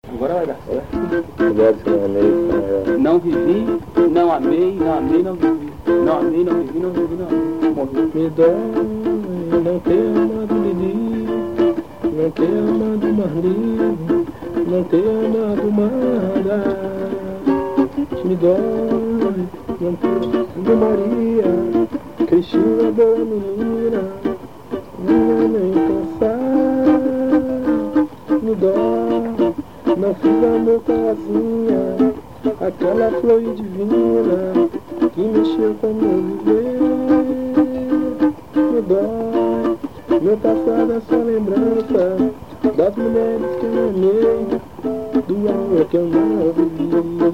Agora vai dar certo. Não vivi, não amei, não amei, não vivi. Não amei, não vivi, não vivi, não amei. Morri. Me dói não ter amado Lili, não ter amado Marli, não ter amado Mara. Me dói não ter amado Maria, Cristina, boa menina, não nem pensar. Me dói, não fiz amor com a asinha, aquela flor divina que mexeu com meu viver. Me dói, meu passado é só lembrança das mulheres que eu amei, do amor que eu não vivi.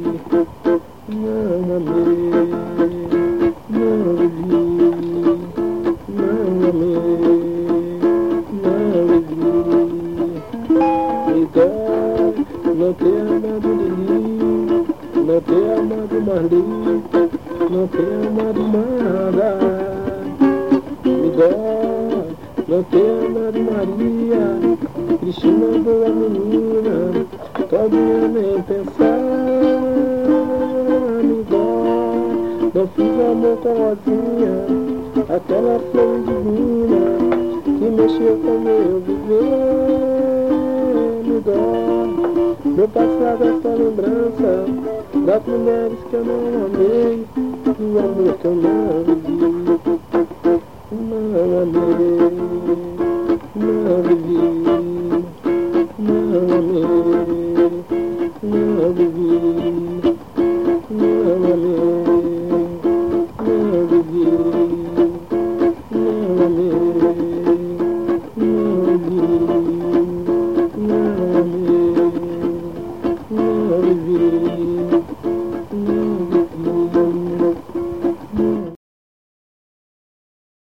Não amei, não vivi, não amei, não vivi. Me dói não ter amado Lili, não ter amado Marli, não ter amado Mara. Me dói não ter amado Maria, Cristina, boa menina, todinha nem pensar. Me dói, não fiz amor com Rosinha, aquela flor divina que mexeu com meu viver. Me dói, meu passado é só lembrança das mulheres que eu não amei, do amor que eu não vivi. Não amei, não vivi, não amei, não vivi, não amei, não vivi, não amei, não vivi, não amei, não vivi.